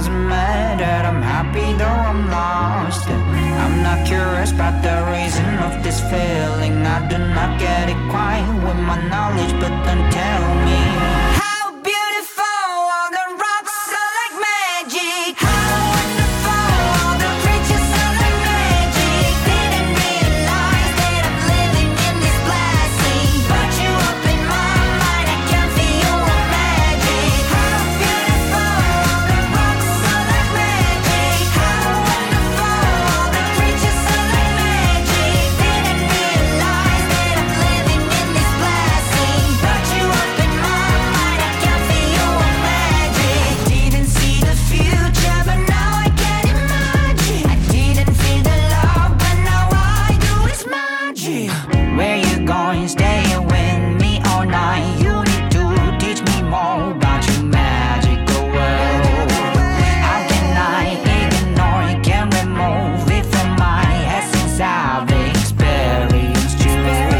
doesn't matter, I'm happy though I'm lost. I'm not curious about the reason of this feeling. I do not get it quite with my knowledge, but then tell me how beautiful all the rocks are like magic. How wonderful all the creatures are like magic. Didn't realize that I'm living in this blessing. Put you up in my mind, I can feel your magic. How beautiful all the rocks are like magic. How wonderful all the creatures are like magic. Didn't realize that I'm living in this blessing. Put you up in my mind, I can feel your magic. Didn't see the future, but now I can imagine. I didn't feel the love, but now I do, it's magic. Where you going? Stay with me all night. You need to teach me more about your magical world. How can I ignore it? Can't remove it from my essence. I've experienced you.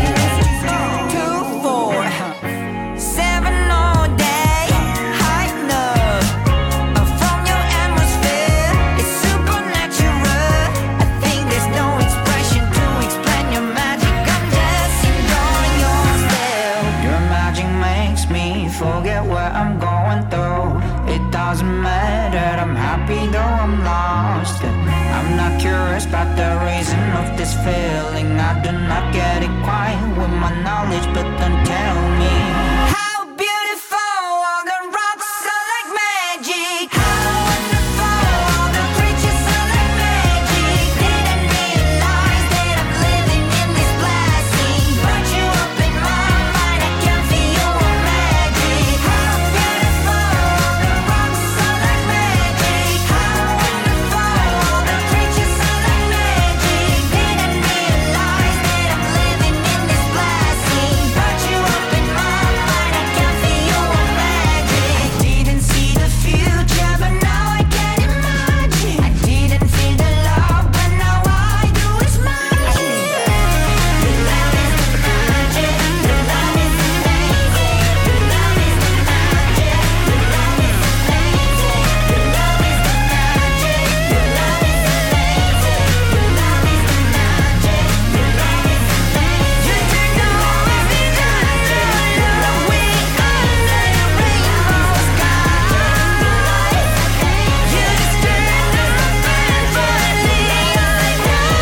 2, 4, 7 all day. High enough from your atmosphere. It's supernatural. I think there's no expression to explain your magic. I'm just enjoying your style. Your magic makes me forget what I'm going through. It doesn't matter, I'm happy though I'm lost. I'm not curious about the reason of this feeling. I do not get it quite with my knowledge, but then tell me how beautiful all the rocks are like magic. How wonderful all the creatures are like magic. Didn't realize that I'm living in this blessing. Put you up in my mind, I can feel your magic. How beautiful all the rocks are like magic. How wonderful all the creatures are like magic. Didn't realize that I'm living in this blessing. Put you up in my mind, I can feel your magic. Didn't see the future, but now I can imagine. I didn't feel the love, but now I do, it's magic. Your love is the magic. Your love is amazing. Your love is the magic. Your love is amazing. Your love is the magic. Your love is amazing. Your love is the magic. Your love is amazing. You turn the world into love. We under the rainbow sky. You just turn the fan for the like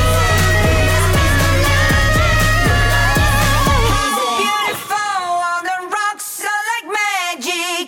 How beautiful all the rocks are like magic.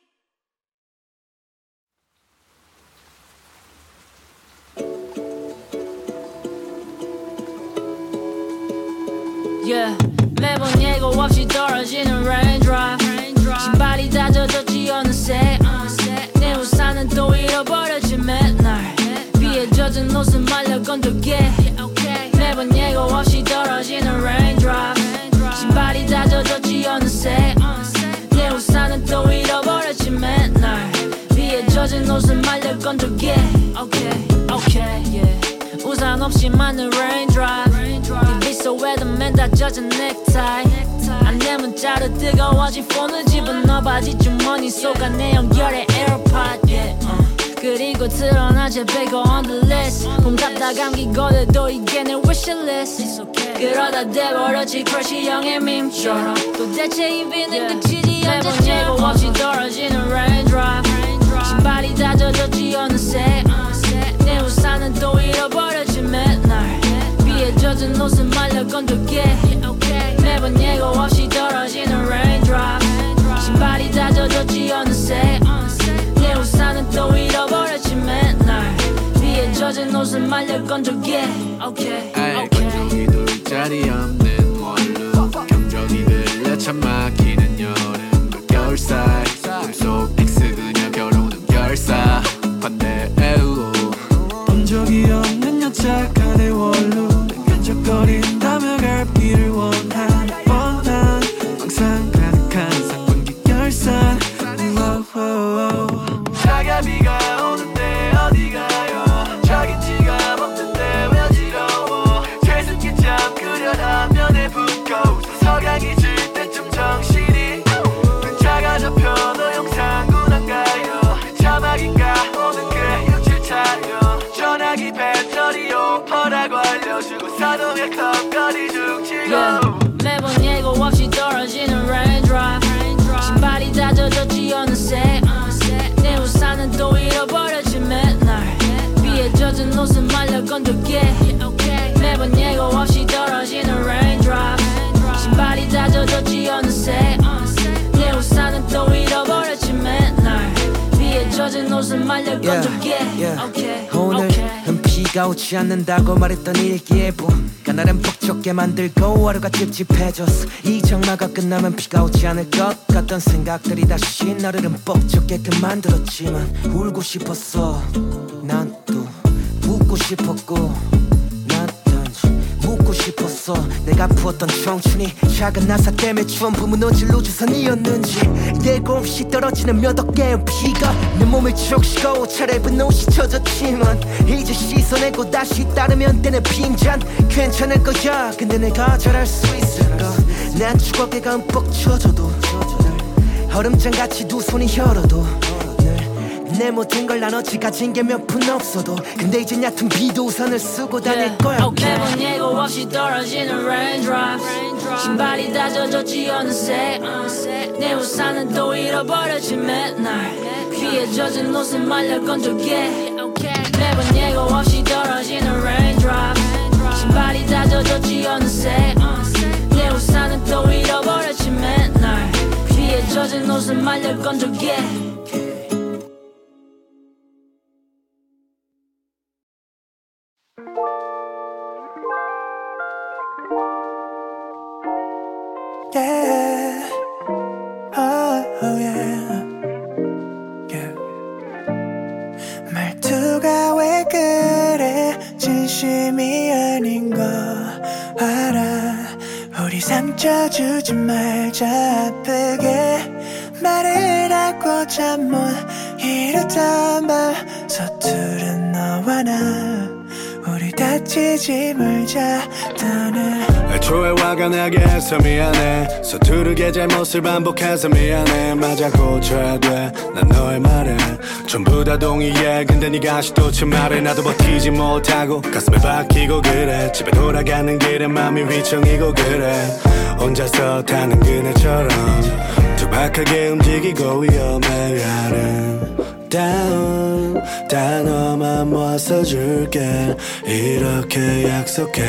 Yeah. 매번 예고 없이 떨어지는 raindrop. 신발이 다 젖었지 어느새. 내 우산은 또 잃어버렸지 맨날. 비에 젖은 옷은 말려 건조게. 매번 예고 없이 떨어지는 raindrop. 신발이 다 젖었지 어느새. 내 우산은 또 잃어버렸지 맨날. 비에 젖은 옷은 말려 건조게. Okay, yeah. 우산 없이 맞는 raindrop. 이 빗소에도 맨 다 젖은 넥타이. 안내 문자로 뜨거워진 폰을 집어넣어 바지 주머니 속아 내 연결의 AirPod yeah. 그리고 드러나 제 베고 on the list. 봄 잡다 감기거려도 이게 내 wishlist. 그러다 돼버렸지 crush 형의 밈처럼. 도대체 이 비는 그치지 언제쯤. 매번 예고 없이 떨어지는 raindrop. 신발이 다 젖었지 어느새. 내 우산은 또 잃어버렸지 맨날. 비에 젖은 옷은 말려 건조게. 매번 예고 없이 떨어지는 raindrop. 신발이 다 젖었지 어느새. 내 우산은 또 잃어버렸지 맨날. 비에 젖은 옷은 말려 건조게. 건조기도 윗자리 없는 원룸. 경적이들려 참 막히는 여름. 겨울 사이 꿈속 X 그녀 결혼은 결사 반대 에우. 본적이 없는 여착한의 원룸. 끈적거린다며 갈피를 원하는 뻔한 망상 가득한 상반기 결산. 사계비가 오는데 어디 가요. 자기 지갑 없는데 왜 지러워. 최승기 참 그려라. 있다고 알려주고 사동의 턱걸이 중치고 매번 예고 없이 떨어지는 raindrop 신발이 다 젖었지 어느새 내 우산은 또 잃어버렸지 맨날 비에 젖은 옷은 말려 건조게 매번 예고 없이 떨어지는 raindrop 신발이 다 젖었지 어느새 내 우산은 또 잃어버렸지 맨날 비에 젖은 옷은 말려 건조게 오늘은 비가 오지 않는다고 말했던 일기예보 그날은 벅적게 만들고 하루가 찝찝해졌어 이 장마가 끝나면 비가 오지 않을 것 같던 생각들이 다시 나를 벅적게끔 만들었지만 울고 싶었어 난 또 웃고 싶었고 묻고 싶었어 내가 부었던 청춘이 작은 나사 때문에 전부 무너질 우주선이었는지 예고 없이 떨어지는 몇 억 개의 비가 내 몸을 적시고 차려입은 옷이 젖었지만 이제 씻어내고 다시 따르면 되는 빈잔 괜찮을 거야 근데 내가 잘할 수 있을까 난 추억에 흠뻑 젖어도 얼음장같이 두 손이 혈어도 내 모든 걸 나눠지 가진 게 몇 푼 없어도 근데 이젠 얕은 비도 우산을 쓰고 다닐 거야 매번 예고 없이 떨어지는 raindrops 신발이 다 젖었지 어느새 내 우산은 또 잃어버렸지 맨날 비에 젖은 옷은 말려 건조게 매번 예고 없이 떨어지는 raindrops 신발이 다 젖었지 어느새 내 우산은 또 잃어버렸지 맨날 비에 젖은 옷은 말려 건조게 Yeah. Oh, yeah. Yeah. 말투가 왜 그래 진심이 아닌 거 알아 우리 상처 주지 말자 아프게 말을 하고 잠 못 이루던 밤 서투른 너와 나 우리 다치지 말자 더는 애초에 화가 나게 해서 미안해 서투르게 잘못을 반복해서 미안해 맞아 고쳐야 돼 난 너의 말에 전부 다 동의해 근데 네가 시도치 말해 나도 버티지 못하고 가슴에 박히고 그래 집에 돌아가는 길에 맘이 휘청이고 그래 혼자서 타는 그네처럼 투박하게 움직이고 위험해 아름다운 단어만 모아서 줄게 이렇게 약속해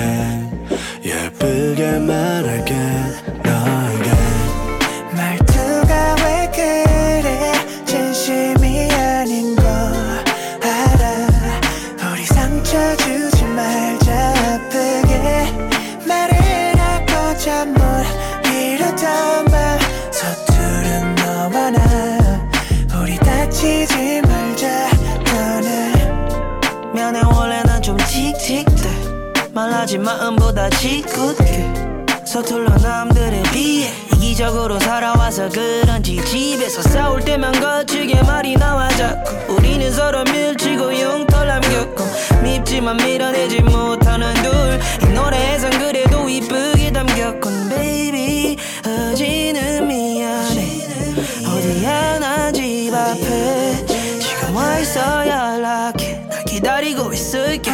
예쁘게 말할게 너에게 말투가 왜 그래 진심이 아닌 거 알아 우리 상처 주지 말자 아프게 말을 하고 잠 못 이루던 밤 서투른 너와 나 우리 다치지 말자 너는 미안해 원래 난 좀 틱틱대 말하지 마음보다 짓궂게 서툴러 남들에 비해 이기적으로 살아와서 그런지 집에서 싸울 때만 거칠게 말이 나와 자꾸 우리는 서로 밀치고 흉터 남겼고 밉지만 밀어내지 못하는 둘 이 노래에선 그래도 이쁘게 담겼건 baby 어지는 미안해 어디야 나 집 앞에 지금 와있어 연락해 날 기다리고 있을게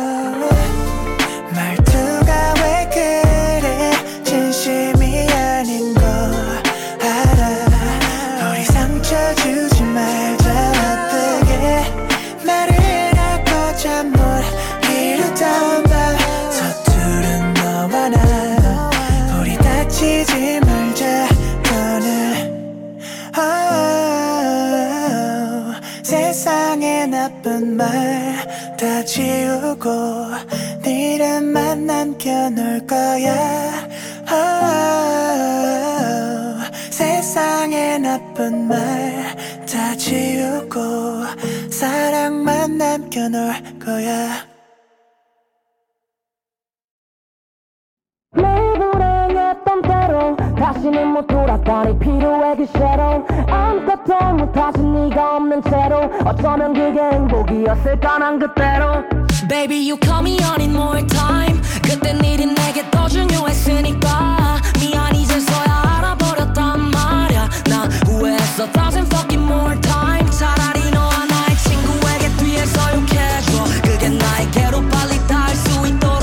말투가 왜 그래 진심이 아닌 거 알아 우리 상처 주지 말자 아프게 말을 하고 잠 못 이루던 밤 서투른 너와 나 우리 다치지 말자 너는 세상에 나쁜 말 다 지우고 네 이름만 남겨놓을 거야 세상에 나쁜 말 다 지우고 사랑만 남겨놓을 거야 내 불행했던 대로 다시는 못 돌아가니 필요해 그 섀도우 아무것도 못하신 네가 없는 채로 어쩌면 그게 행복이었을까 난 그때로 Baby you call me on it more time 그땐 일이 내게 더 중요했으니까 미안 이제서야 알아버렸단 말야 나 후회했어 thousand fucking more time 차라리 너와 나의 친구에게 뒤에서 욕해줘 그게 나에게로 빨리 닿을 수 있도록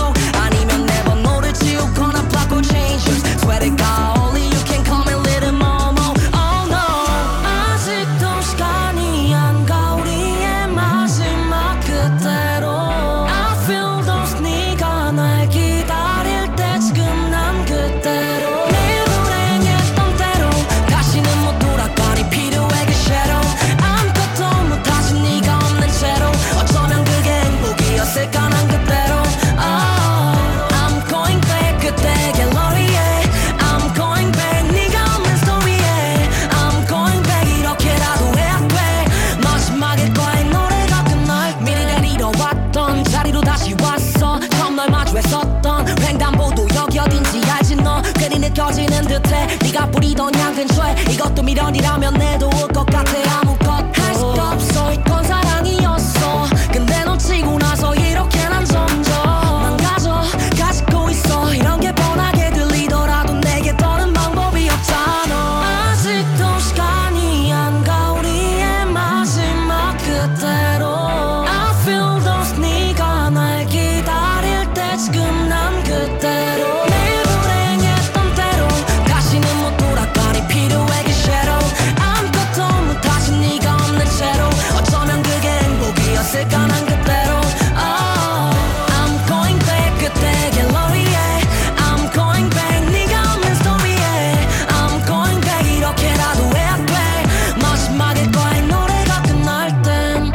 네가 뿌리던 향 근처에 이것도 미련이라면 내도올 것 같아. 아무것도 할 수도 없어. 있던 사랑이었어. 근데 놓치고 나서 이렇게 난 점점 망가져 가지고 있어. 이런 게 뻔하게 들리더라도 내게 더는 방법이 없잖아. 아직도 시간이 안 가. 우리의 마지막 그대로 I feel those 네가 날 기다릴 때 지금 난 그대로 매일 불행했던 대로 다시는 못 돌아가니 필요해 그 shadow. 아무것도 못하지 네가 없는 채로 어쩌면 그게 행복이었을까 난 그대로. Oh, I'm going back 그때 갤러리에 I'm going back 네가 없는 스토리에 I'm going back 이렇게라도 해야 돼. 마지막일 거야 이 노래가 끝날 땐.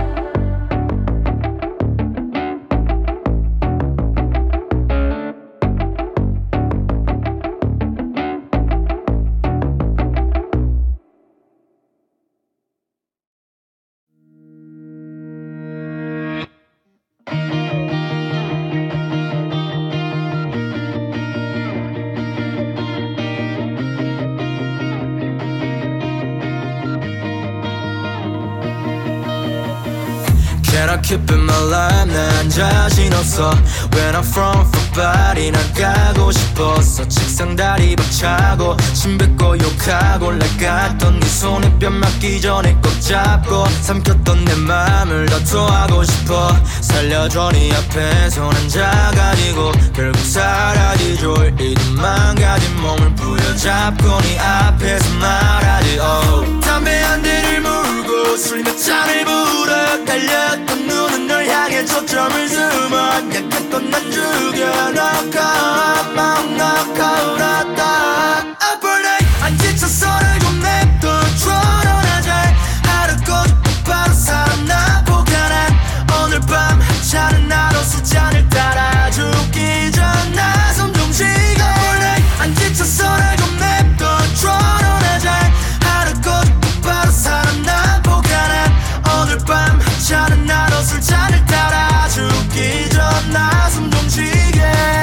Can I keep in my life? 난 자신 없어. When I'm from for body 난 가고 싶었어. 책상 다리 박차고 침 뱉고 욕하고 나갔던 네 손에 뺨 맞기 전에 꼭 잡고 삼켰던 내 맘을 다 토하고 싶어. 살려줘 네 앞에서 난 작아지고 결국 사라지죠. 이든 망가진 몸을 부여잡고 네 앞에서 말하지. Oh. 담배 한 대를 물고 술 몇 잔을 불어 달렸던 눈은 널 향해 초점을 숨어. 약했던 난 죽여놓고 막 knock-out-했다. I burn it 안 지쳤어 날 좀 냅둬 troll하자. 하루 꼬집고 바로 사람 나 보관한 오늘 밤 하찮은 나로 술잔을 따라 죽기 전 나 손 좀 쉬게. I burn it 안 지쳤어 날 좀 냅둬 troll하자. 하루 꼬집고 바로 사람 나 보관한 오늘 밤 하찮은 나로 술잔을 따라 죽기 전 나 숨 좀 쉬게.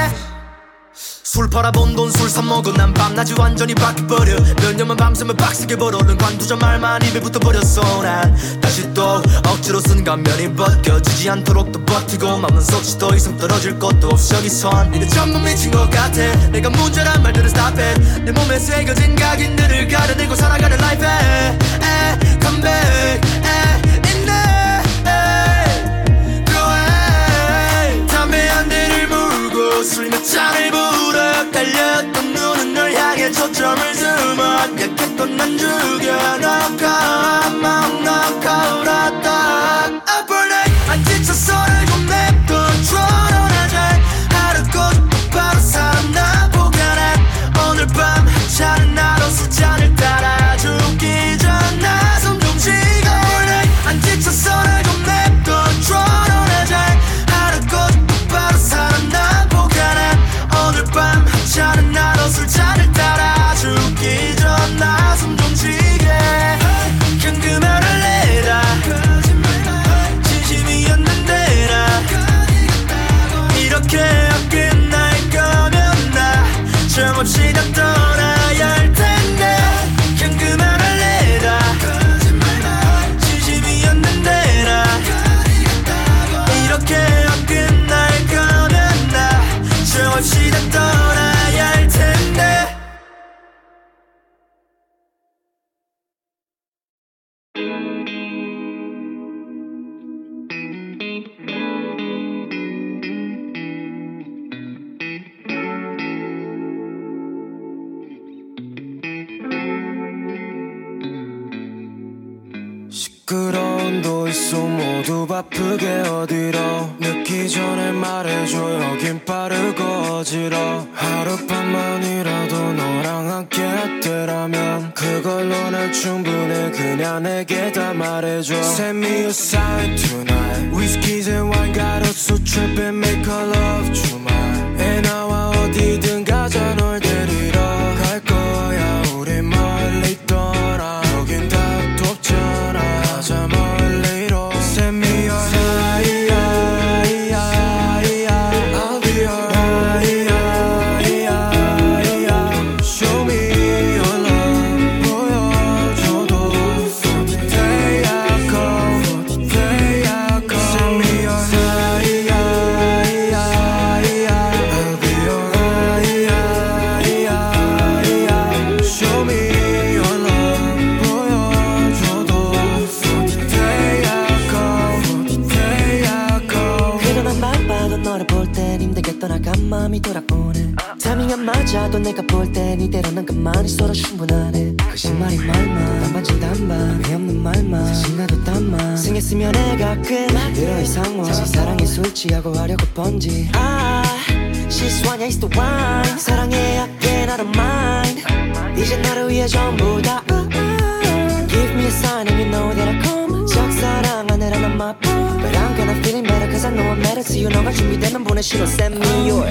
술 팔아본 돈 술 사먹어 난 밤낮이 완전히 바뀌어버려. 몇 년만 밤새면 빡세게 벌어. 는 관두자 말만 입에 붙어버렸어. 난 다시 또 억지로 쓴 감면이 벗겨지지 않도록 또 버티고 맘은 쏟지 더 이상 떨어질 것도 없어. 여기선 니네 전부 미친 것 같아. 내가 문제란 말들을 stop it. 내 몸에 새겨진 각인들을 가려내고 살아가는 life에 come back 있네. Go away. 담배 한 대를 물고 술 몇 잔을 불어 달렸던 눈은 널 향해 초점을 숨어. 약했던 난 죽여놓고 막 knock-out-했다. I burn it 안 지쳤어 날 좀 냅둬 troll하자. 하루 꼬집고 바로 사람 나 보관한 오늘 밤 하찮은 나로 술잔을 따라 죽기 전 나 손 좀 쉬게. I burn it 안 지쳤어 날 좀 냅둬 troll하자. 하루 꼬집고 바로 사람 나 보관한 오늘 밤 하찮은 나로 술잔을 따라 죽기 전 나 숨 좀 쉬게. 그냥 그만을 내라. 진심이었는데 나 이렇게 끝날 거면 나 정없이 다 떠나야 할 텐데. 그냥 그만을 내라. 진심이었는데 나 이렇게 끝날 거면 나 정없이 다 떠나야 할 텐데. 시끄러운 도이소 모두 바쁘게 어디로 늦기 전에 말해줘. 여긴 빠르고 어지러. 하룻밤만이라도 너랑 함께 했더라면 그걸로 난 충분해. 그냥 내게 다 말해줘. Send me a sign tonight. Whiskies and wine got us so trippin' make our love tonight. 애 나와 어디든 가자 널 데리러 갈 거야. 우리 멀리 떠나. 여긴 답도 없잖아. 가자 멀리로. Send me your high, high, high, high. I'll be your high, high, high, high. Show me your love. 떠나간 마음이 돌아오네. 타이밍 안 맞아도 내가 볼 땐 이대로는 그만이 서로 충분하네. 거짓말이 말만 단반씩 단반 왜 없는 말만 사실 나도 딴만 생했으면 내가 꽤 늘어 이 상황 사실 사랑에 술 취하고 하려고 번지 실수하냐 is the wine 사랑해 again I don't mind 이제 나를 위해 전부 다 Give me a sign and you know that I come 짝사랑하느라 난 my boy But I'm gonna feeling better cause I know I matter to you 너가 준비되면 보내시로 send me your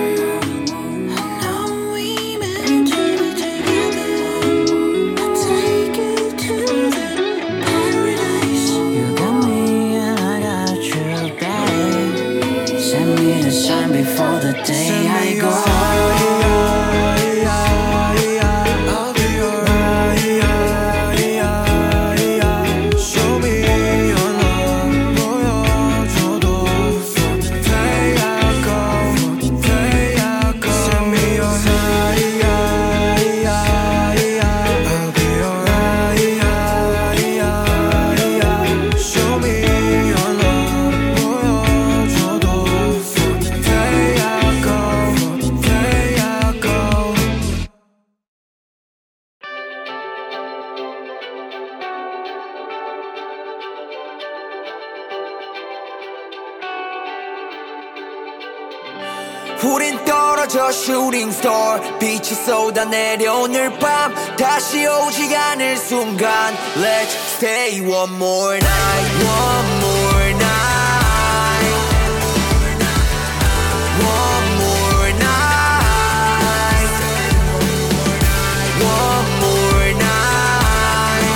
Before the day I go I'll be your Show me your love 보여줘도 For the day I go Send me your I'll be your Show me your love 보여줘도 For the day I go 우린 떨어져 shooting star 빛이 쏟아내려 오늘 밤 다시 오지 않을 순간 Let's stay one more night One more night One more night One more night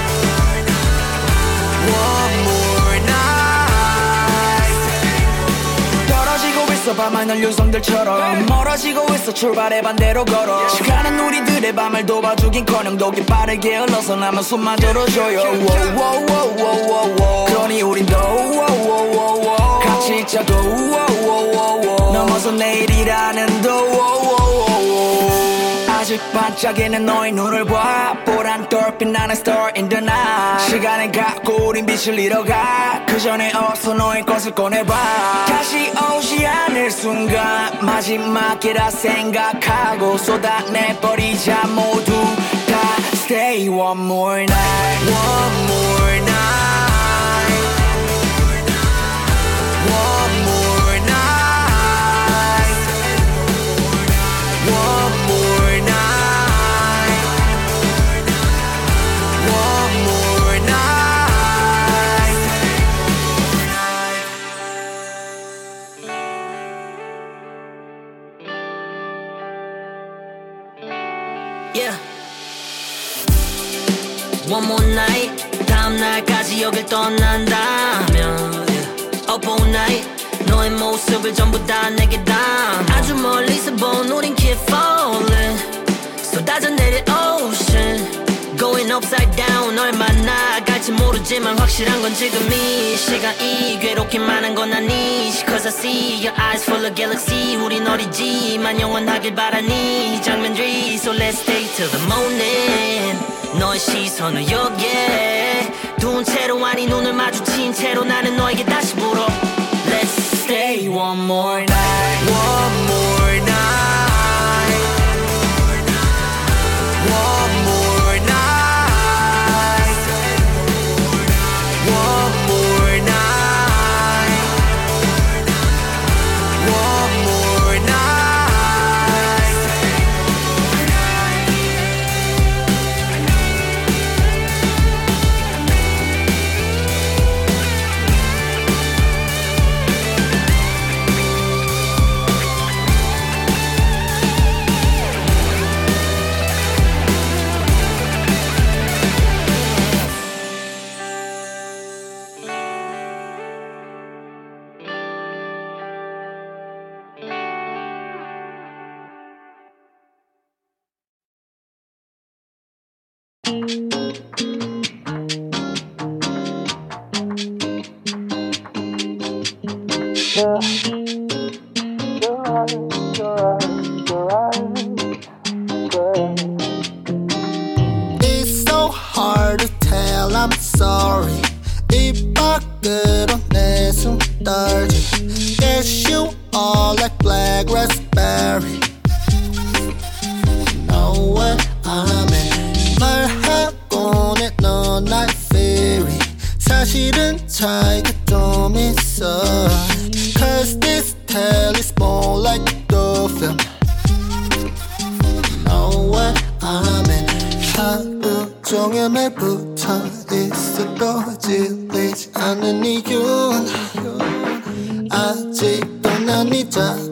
One more night 떨어지고 있어 밤하늘 유성들처럼 멀어지고 있어 출발의 반대로 걸어 시간은 우리들의 밤을 도와주긴커녕 독이 빠르게 흘러서 남은 숨마저로 조여 그러니 우린 더 같이 있자고 넘어서 내일이라는 도 아직 반짝이는 너의 눈을 봐 보란 떨빛 나는 star in the night 시간을 갖고 우린 빛을 잃어가 그 전에 어서 너의 것을 꺼내봐 다시 오지 않을 순간 마지막이라 생각하고 쏟아내버리자 모두 다 Stay one more night One more night One more night One more night One more night Yeah One more night 다음 날까지 여길 떠난다면 Up all night 너의 모습을 전부 다 내게 담아 아주 멀리서 본 우린 keep falling 쏟아져 내릴 ocean Going upside down 널 만나갈지 모르지만 확실한 건 지금 이 시간이 괴롭게 많은 건 아니지 Cause I see your eyes full of galaxy 우린 어리지만 영원하길 바라니 장면들이 So let's stay till the morning 너의 시선을 여기에 둔 채로 아니 눈을 마주친 채로 나는 너에게 다시 물어 Let's stay one more night One more night One more night One more night One more night It's so hard to tell I'm sorry 입 밖으로 내 숨 떨지 Guess you all like black raspberry. Know what I mean? 말하고는 넌 날 fairy. 사실은 차이가 좀 있어. Cause this tale is more like the film. Know what I mean? 하루 종일 매일 붙어 있어도 질리지 않는 이유는 아직도 난 네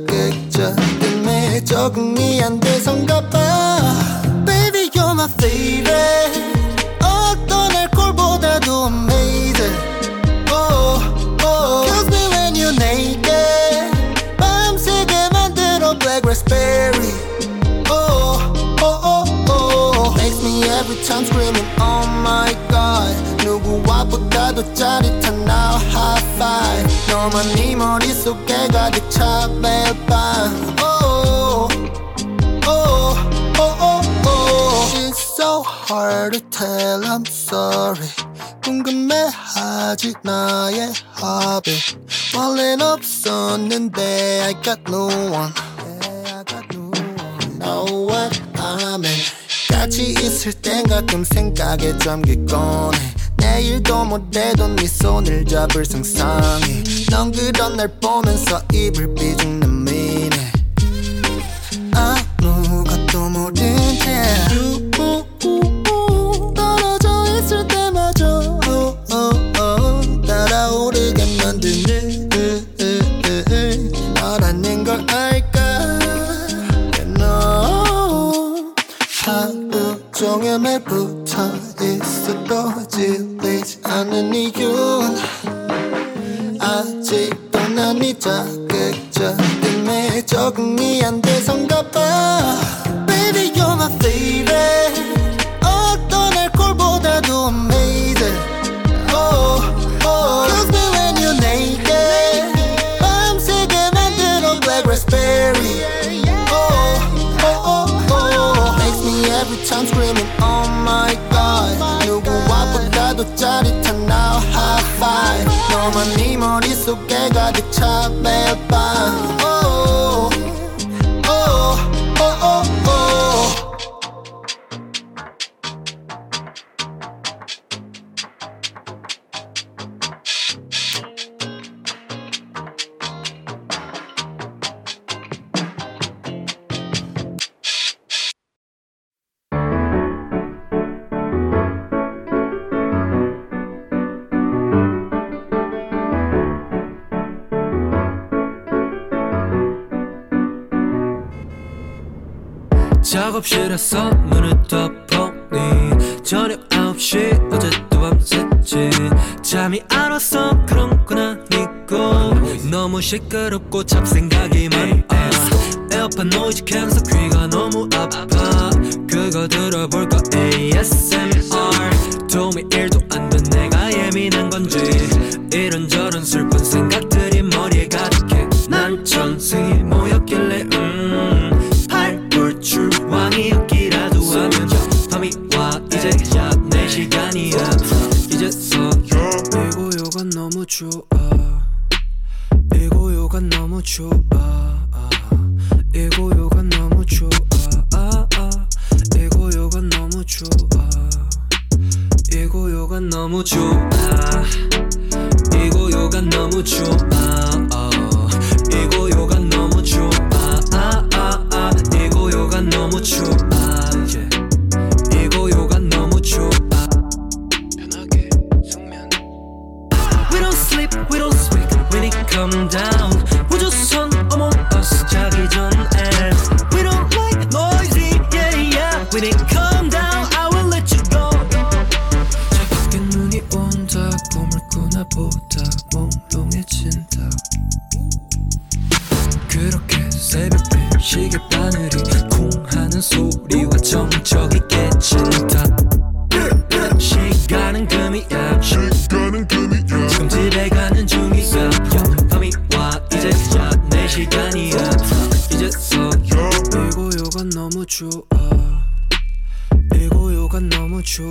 자극적임에 적응이 안 돼서인가 봐. Baby you're my favorite. 어떤 알코올보다도 amazing. Oh, oh. Kills me when you're naked. 밤새게 만들어 black raspberry. Oh, oh, oh, oh. Makes me every time screaming oh my god. 누구와보다도 짜릿한 now high five. 너만 네 머릿속에 가득 차 매일 밤. Oh, oh, oh, oh, oh. It's so hard to tell I'm sorry. 궁금해하지 나의 hobby. 원래는 없었는데 I got no one. Know what I mean? 같이 있을 땐 가끔 생각에 잠기곤 해. 내일도 모레도 네 손을 잡을 상상해. 넌 그런 날 보면서 입을 삐죽는 미네. 아무것도 모른 채 떨어져 있을 때마저 달아오르게 만드는 너라는 걸 알까. 하루 종일 매일 붙어 있어도 질리지 않는 이유는 아직도 난 네 자극적임에 적응이 안 돼서인가 봐. Baby you're my favorite. 어떤 알코올보다도 amazing. Oh, oh. Kills me when you're naked. 밤새게 만들어 black raspberry. Oh, oh, oh, oh. Makes me every time screaming oh my god. 누구와보다도 짜릿한 now high five. 너만 네 머릿속에 가득 차 매일 밤. Oh, oh, oh, oh, oh. 작업실에서 문을 덮어니 저녁 9시 어제도 밤샜지. 잠이 안 와서 그런 건 아니고 너무 시끄럽고 잡생각이 많아. 에어팟 노이즈 캠서 귀가 너무 아파. 그거 들어볼까 ASMR. 도움이 1도 안 된 내가 예민한 건지 이런저런 슬픈 생각들이 머리에 가득해. 난 천승이 모였길래 출왕이었기라도 하면 밤이 와 이제 내 시간이야. 이제서 이 고요가 너무 좋아. 이 고요가 너무 좋아. 이 고요가 너무 좋아. 이 고요가 너무 좋아. 이 고요가 너무 좋아. 이 고요가 너무 좋아. 이 고요가 너무 좋아. 이 고요가 너무 좋아. yeah. 이 고요가 너무 좋아. 편하게 숙면. We don't sleep, we don't speak when it come down. 우주선 Among Us 자기 전에. We don't like noisy, yeah, yeah. When it come down, I will let you go. 저 밖에 눈이 온다. 꿈을 꾸나 보다 몽롱해진다. 그렇게 새벽에 시계 바늘이 쿵 하는 소리와 정적이 깨진다. 시간은 금이야. 지금 집에 가는 중이야. 밤이 와 이제 내 시간이야. 이제서 이 고요가 너무 좋아. 이 고요가 너무 좋아.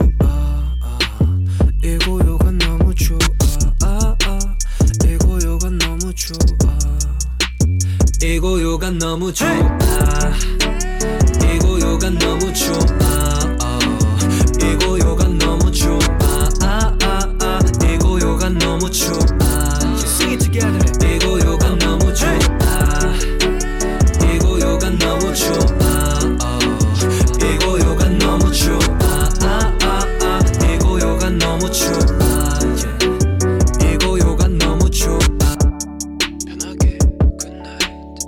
이 고요가 너무 좋아. 이 고요가 너무 좋아. 너무 좋아 이 고요가 너무 좋아 이 고요가 너무 좋아 이 고요가 너무 좋아 Sing it together 이 고요가 너무 좋아 이 고요가 너무 좋아 이 고요가 너무 좋아 이 고요가 너무 좋아 이 고요가 너무 좋아 편하게 굿나잇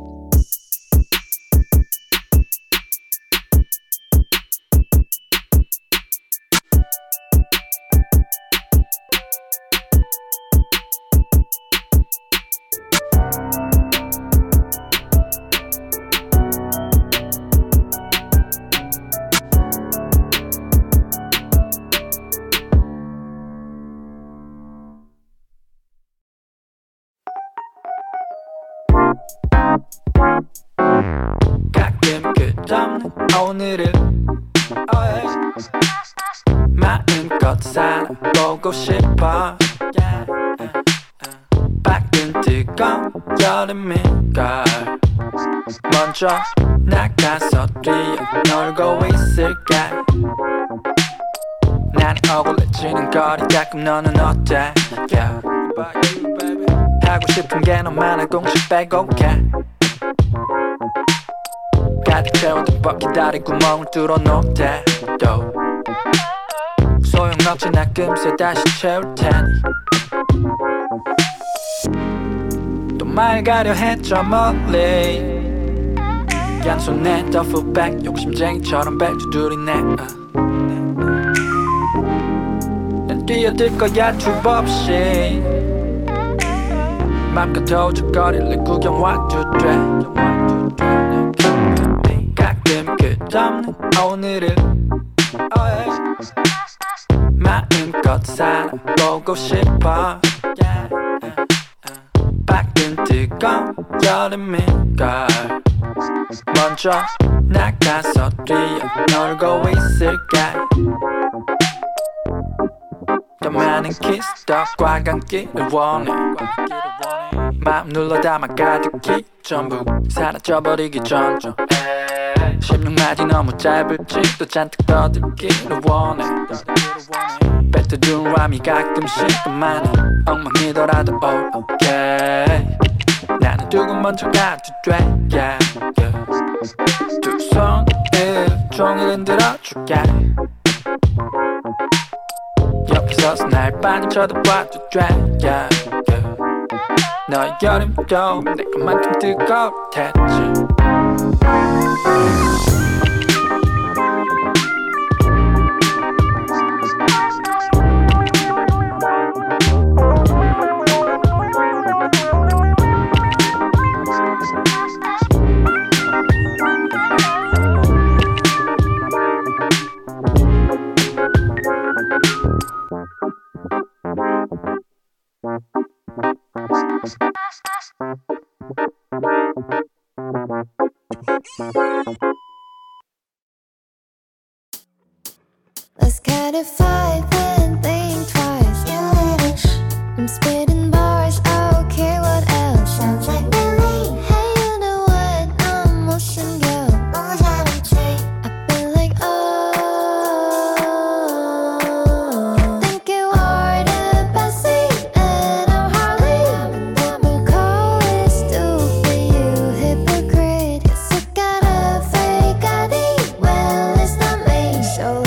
가끔 끝없는 오늘을 마음껏 살아보고 싶어 밖은 뜨거운 여름인걸 먼저 나가서 뛰어놀고 있을게 난 억울해지는 거리 가끔 너는 어때 yeah. 하고 싶은 게 너만의 공식 빼곡해 가득 채워둔 버킷다리 구멍을 뚫어놓대 또 소용없지 나 금세 다시 채울 테니 또 말 가려 했죠 멀리 양손에 더블백 욕심쟁이처럼 벨트 둘이네 난 뛰어들 거야 튜브 없이 맘껏 도적거릴래 구경 와도 돼 가끔 끝없는 오늘을 마음껏 살아보고 싶어 밖은 뜨거운 여름인걸 먼저 나가서 뛰어놀고 있을게 더 많은 키스덕과 감기를 원해 마음 눌러 담아 가득히 전부 사라져버리기 전좀 16마디 너무 짧을지 또 잔뜩 떠들기를 원해 뱉어둔 람이 가끔씩 많이 엉망이더라도 okay 나는 두고 먼저 가도 돼 yeah, yeah. 두 손을 종일 흔들어줄게 옆에 서서 날 빤히 쳐다봐도 돼 yeah, yeah. 너의 여름도 내가만큼 뜨거울 테지 Let's get a vibe and think twice. I'm spitting bars, I don't care what else. Sounds like Billy. Hey, you know what? I'm motion girl. I've been like, oh, think you are the best thing, and I'm hardly. Never call it stupid, you hypocrite. 'Cause you got a fake ID, well it's not me. So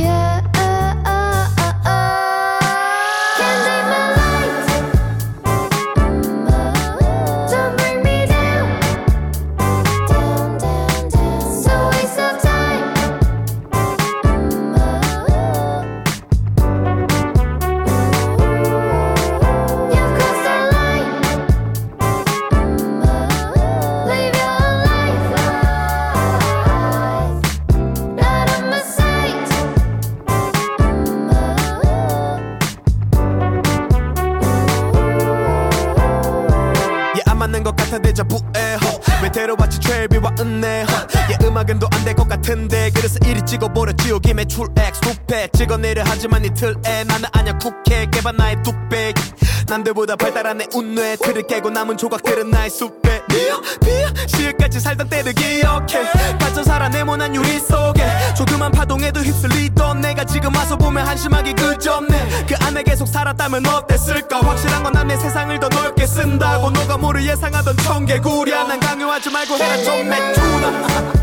왜 데려왔지 트레비와 은혜 얘 음악은 도 안 될 것 같은데 그래서 이리 찍어버렸지요 김에 출X 숲에 찍어내려 하지만 이 틀에 나는 아냐 국회 개발 나의 뚝배기 남들보다 발달한 내 운뇌 틀을 깨고 남은 조각들은 나의 숲에 네 시까지 살던 때를 기억해 갇혀 살아 네모난 유리 속에 조그만 파동에도 휩쓸리던 내가 지금 와서 보면 한심하기 그저네 그 안에 계속 살았다면 어땠을까 확실한 건 난 내 세상을 더 넓게 쓴다고 너가 뭐를 예상하던 청개구리야 난 강요하지 말고 해라 좀 매투나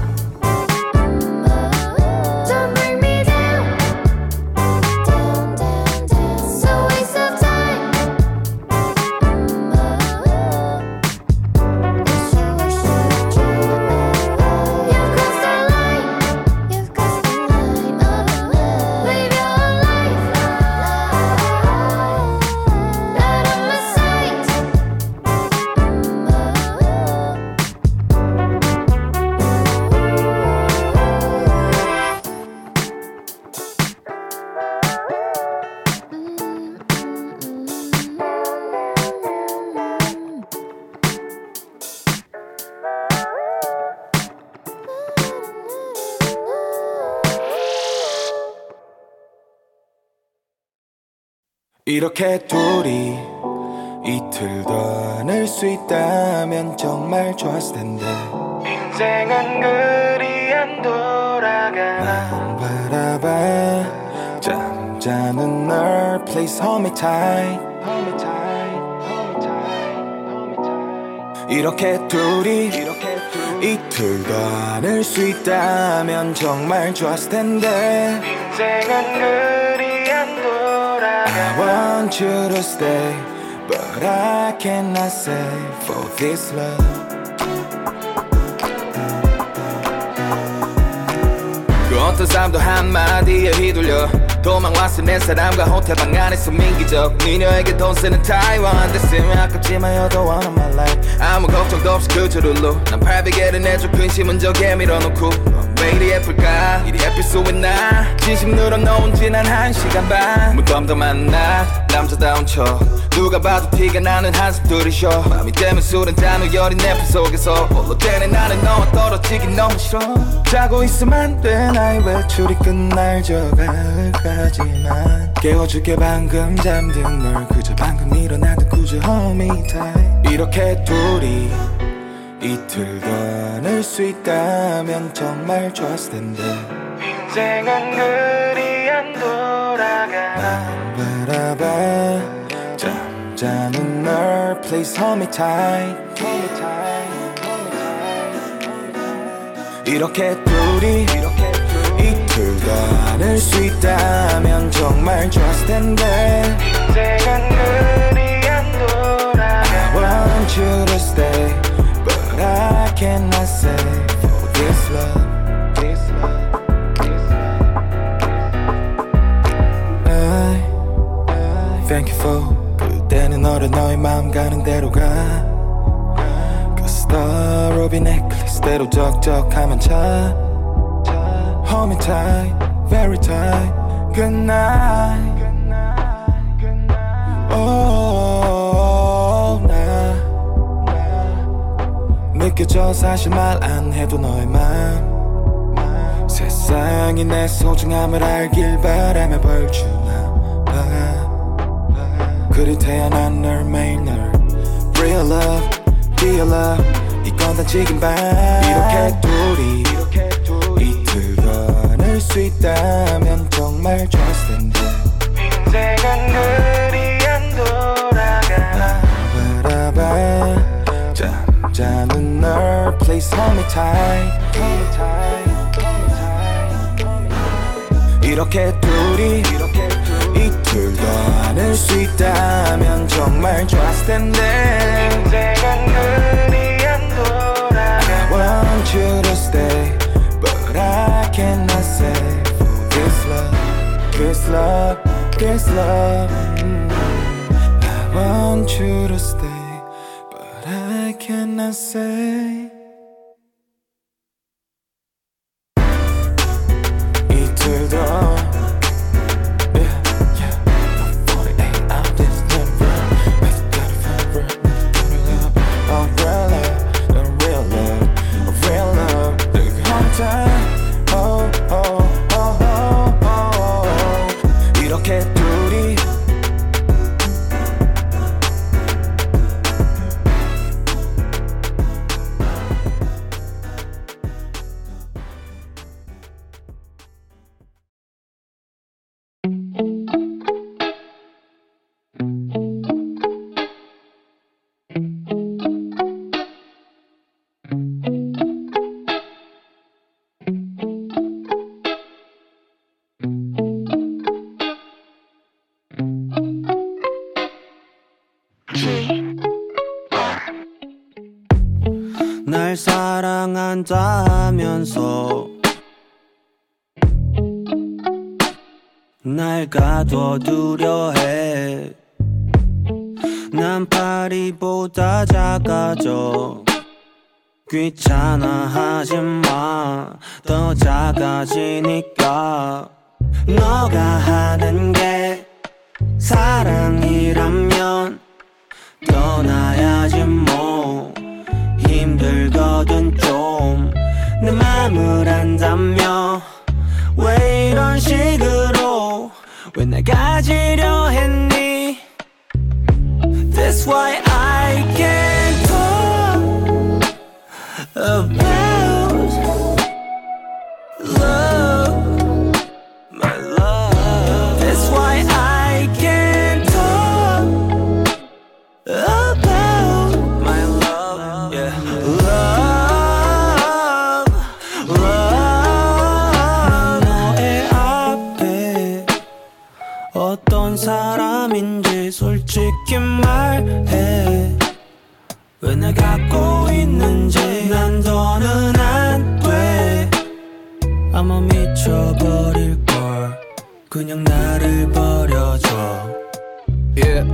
이렇게 둘이 이틀 더 낼 수 있다면 정말 좋았을 텐데 인생은 그리 안 돌아가 난 바라봐 잠자는 널 Please hold me tight 이렇게 둘이 이틀 더 낼 수 있다면 정말 좋았을 텐데 인생은 그리 안 돌아가 I want you to stay But I cannot say for this love 그 어떤 사람도 한마디에 휘둘려 도망왔어 내 사람과 호텔방 안에서 민기적 미녀에게 돈 쓰는 타이완 됐으면 아깝지만 you're the one of my life 아무 걱정도 없이 그저 룰로 난 팔베개를 내줘 근심은 저기에 밀어놓고 왜 이리 예쁠까 이리 예쁠 수 있나 진심 늘어놓은 지난 1시간 반 무덤덤한 나 남자다운 척 누가 봐도 티가 나는 한숨들이 쉬어 밤이 되면 술은 잔 우열이 내 품 속에서 홀로 되는 나는 너와 떨어지기 너무 싫어 자고 있으면 안 돼 나의 외출이 끝날 저 가을까지만 깨워줄게 방금 잠든 널 그저 방금 일어나도 그저 hold me tight 이렇게 둘이 이틀 더 낼 수 있다면 정말 좋았을 텐데 인생은 그리 안 돌아가 난 바라봐 잠자는 널 Please hold me tight 이렇게 둘이 이틀 더 낼 수 있다면 정말 좋았을 텐데 인생은 그리 안 돌아가 I want you to stay But I cannot say for this love Thank you for 그때는 너를 너의 마음 가는 대로 가 그 star ruby necklace대로 적적하면 차 Hold me tight, very tight Good night Oh, 나 느껴져 사실 말 안 해도 너의 맘 세상이 내 소중함을 알길 바라며 벌주나 봐 그리 태어난 널 매일 널 Real love, dear love 이건 단지긴 반 이렇게 둘이 이틀 더 낼 수 있다면 정말 좋았을 텐데 인생은 그리 안 돌아가 바라봐 잠자는 널 Please hold me tight 이렇게 둘이 이틀 더 낼 수 있다면 정말 좋았을 텐데 인생은 그리 안 돌아가 I want you to stay But I cannot say for this love This love, this love I want you to stay But I cannot say 이틀 더 이렇게 둘이 날 사랑한다면서 날 가둬두려 해. 난 파리보다 작아져. 귀찮아하지 마. 더 작아지니까. 너가 하는 게 사랑이라면 떠나야지 뭐. 힘들거든 좀. 내 맘을 안다며 왜 이런 식으로 왜 날 가지려 했니. That's why I can't talk about love, my love. That's why I can't talk about my love, yeah. Love, love. 너의 앞에 어떤 사람인지 솔직히 말해. 왜 날 갖고 있는지 난 더는 안 돼. 아마 미쳐버릴걸. 그냥 나를 버려줘. Yeah,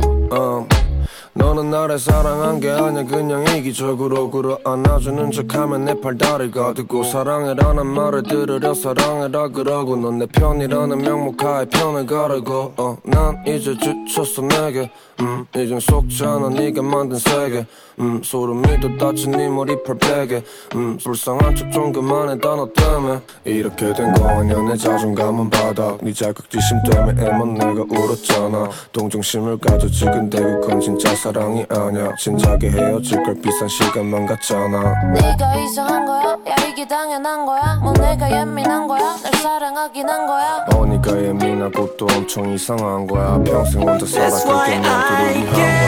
너는 나를 사랑한 게 아니야. 그냥 이기적으로 끌어안아주는 척하면 내 팔다리가 듣고 사랑해라는 말을 들으려 사랑해라 그러고 넌 내 편이라는 명목하에 편을 가르고 난 이제 지쳤어 내게. 이젠 속잖아 네가 만든 세계. 소름이 돋았지 네 머리털 베개. 불쌍한 척 좀 그만해 다 너 때문에. 이렇게 된 거 아냐 내 자존감은 바닥. 네 자격지심 때문에만 내가 울었잖아. 동정심을 가졌지 근데 그건 진짜 사랑이 아냐. 진작에 헤어질 걸 비싼 시간만 갖잖아. 네가 이상한 거야? 야 이게 당연한 거야? 뭐 내가 예민한 거야? 날 사랑하긴 한 거야? 네가 예민하고 또 엄청 이상한 거야. 평생 혼자 살았기 때문에 너를 위한 거야.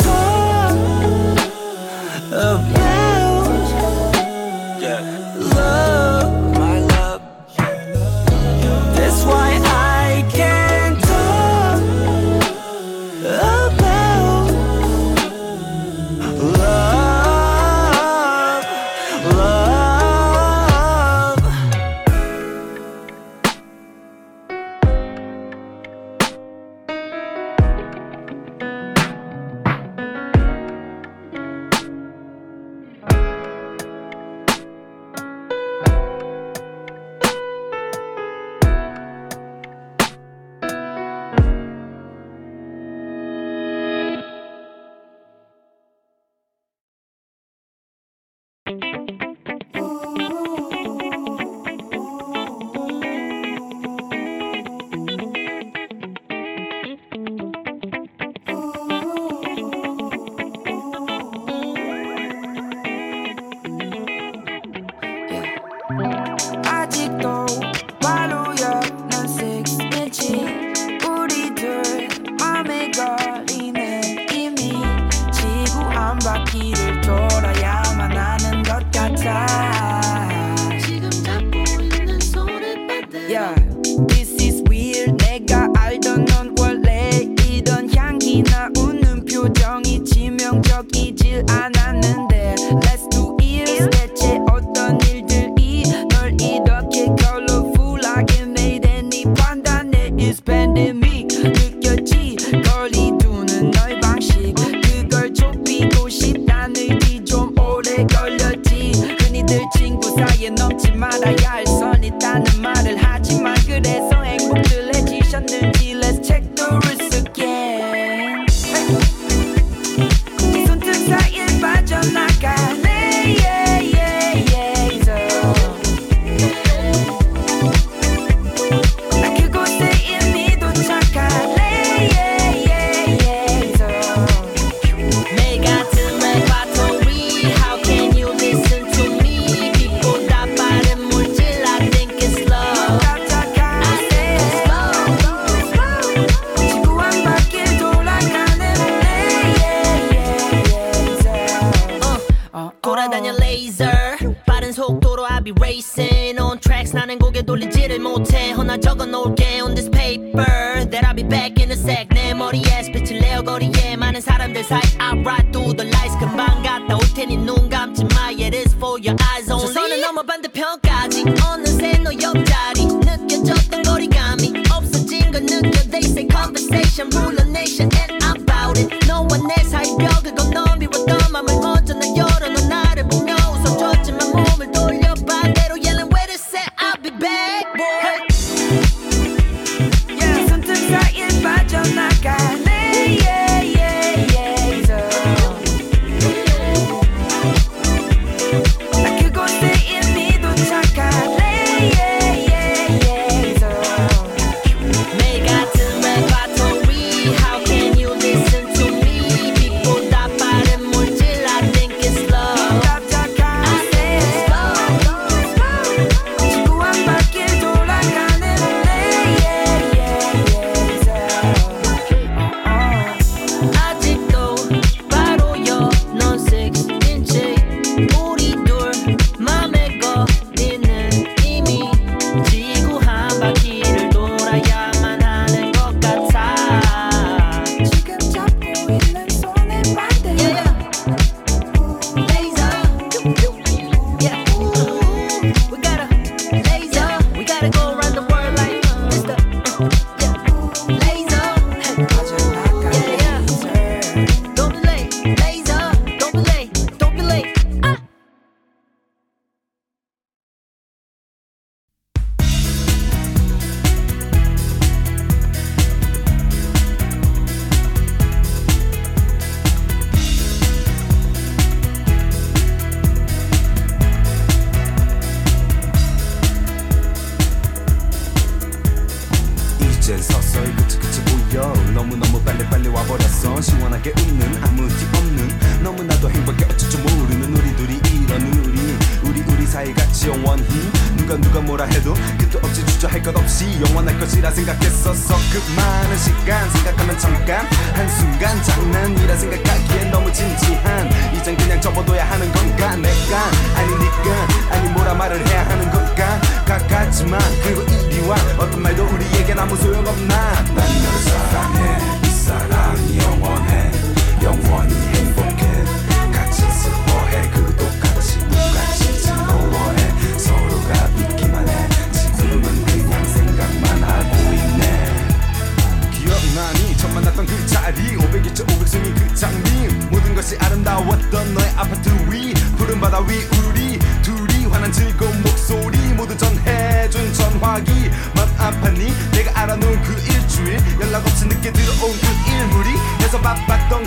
아직도 발로야 난 6인치 우리들 맘에 걸리네. 이미 지구 한 바퀴를 돌아야만 하는 것 같아. 지금 잡고 있는 손에 뻗대. Yeah, this is weird. 내가 알던 넌 원래 이런 향기나 웃는 표정이 치명적이질 않았는데. Let's do it. 대체 어떤 일들이 널 이렇게 colorful하게 made 네 판단에 is pandemic. 느꼈지 거리두는 너의 방식. 그걸 좁히고 싶다는 의지 좀 오래 걸렸지. 흔히들 친구 사이에 넘지 말아야 할 선 있다는 말을 하지만 그래서 행복들해지셨는지 Let's check the rules again. 네 손등 사이에 빠져나가네. 나 그곳에 이미 도착하네. 매 같은 랩 바토리 How can you listen to me? 빛보다 빠른 물질 I think it's love. I think it's love. 지구 한 바퀴 돌아가는 돌아다녀 레이저 빠른 속도로 I be racing on tracks. 나는 고개 돌리지를 못해. 허나 적어놓을게 on this paper that I'll be back in a sec. 내 머리에 스피치를 내어 거리에 많은 사람들 사이 I ride through the lights. 금방 갔다 갔다 올 테니 눈 감지 마. Yeah, this for your eyes only. 저 선을 넘어 반대편까지 어느새 너 옆자리 느껴졌던 거리감이 없어진 걸 느껴. They say conversation rule a nation and I'm about it. 너와 내 사이 벽을 건너 미웠던 맘을 먼저 나 열어. 너 나를 보며 웃어줬지만 몸을 돌려 반대로 yelling where to say I'll be back boy. Yeah, 손등 사이에 빠져나가네. Yeah, yeah, yeah, so. 나 그곳에 이미 도착하네. Yeah, yeah, yeah, so. 매일 같은 레파토리 How can you listen to me 빛보다 빠른 물질 I think it's slow 답답한 지구 한 바퀴 돌아가는 yeah, yeah, yeah, so. 아직도 바로여 넌 6인치 우리 둘 맘에 거리는 이미 지구 한 바퀴를 돌아야만 하는 것 같아. 지금 잡고 있는 손의 반대. Yeah, laser. Yeah, we gotta laser. We gotta go around the world like Mr. Laser. Yeah, yeah. Don't be late, laser. Don't be late, don't be late. 이젠 서서히 그치 보여. 너무너무 빨리 와버렸어. 시원하게 웃는 아무 티 없는 너무나도 행복해 어쩔 줄 모르는 우리 둘이 이런 우리 사이같이 영원히 누가 뭐라 해도 끝도 없이 주저할 것 없이 영원할 것이라 생각했었어. 그 많은 시간 생각하면 잠깐 한순간 장난이라 생각하기엔 너무 진지한 이젠 그냥 접어둬야 하는 건가. 내가 아니 니가 아니 뭐라 말을 해야 하는 건가. 가깝지만 그리고 이리 와 어떤 말도 우리에겐 아무 소용없나. 난 너를 사랑해 이 사랑이 영원히 행복해 같이 슬퍼해 그리고 똑같이 똑같이 즐거워해 서로가 믿기만 해 지금은 그냥 생각만 하고 있네. 기억나니 처음 만났던 그 자리 500일째 500승이 그 장미 모든 것이 아름다웠던 너의 아파트 위 푸른 바다 위 우리 둘이 환한 즐거운 목소리 모두 전해준 전화기 맘 아팠니 내가 알아놓은 그 일주일 연락 없이 늦게 들어온 그 일물이 해서 바빴던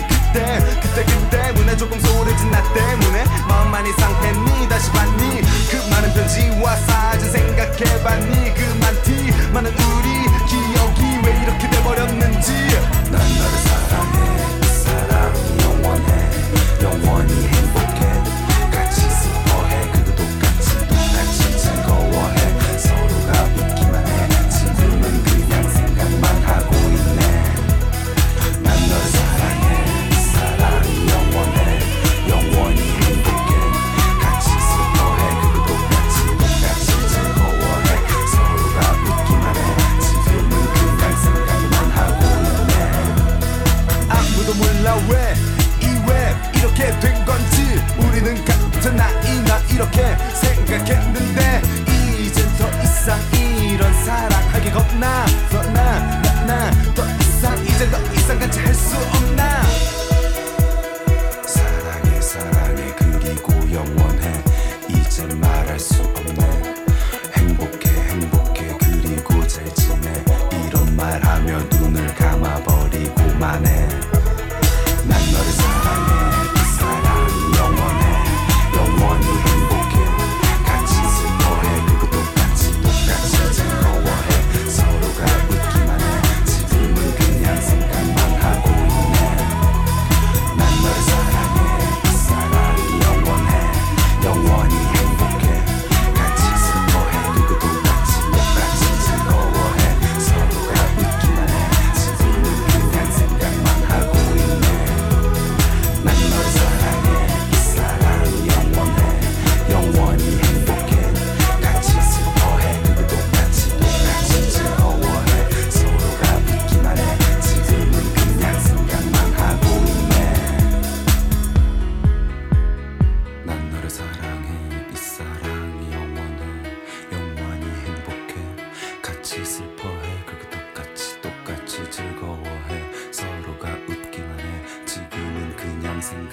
그때 문에 조금 소홀해진 나 때문에 마음 많이 상했니 다시 봤니 그 많은 편지와 사진 생각해봤니 그 많은 우리 기억이 왜 이렇게 돼버렸는지. 난 너를 사랑해 이 사랑이 영원히 행복해 같이 슬퍼해 그리고 똑같이 즐거워해 서로가 믿기만 해 지금은 그냥 생각만 하고 있네. 난 너를 사랑해 이 사랑이 영원히 행복해 같이 슬퍼해 그리고 똑같이 즐거워해 서로가 믿기만 해 지금은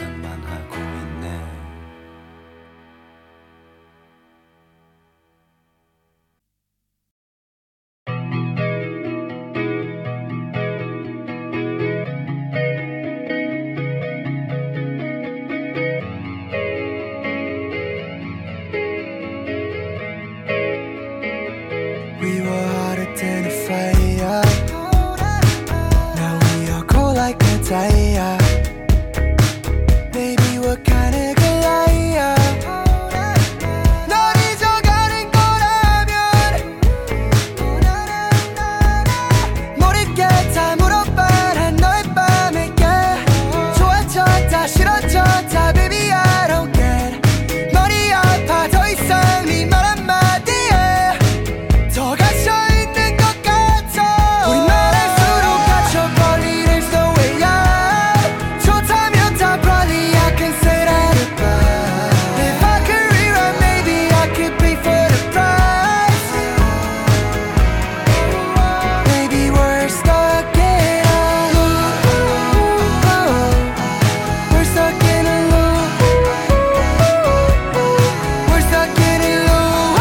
생각만 하고 있네. We were hotter than a fire. Now we are cold like a tire. Baby, what kind of goliath? 널 잊어가는 거라면 모르게 다 물어봐라 너의 밤에게 좋아졌다 싫어졌다 baby I don't care. 머리 아파 더 이상 네 말 한마디에 더 갇혀있는 것 같아. 우리 말할수록 갇혀버릴 There's no way out. 좋다면 다 probably I can say that goodbye. If I could rewrite maybe I could pay for the price. Maybe we're stuck in a loop. We're stuck in a loop. We're stuck in a loop.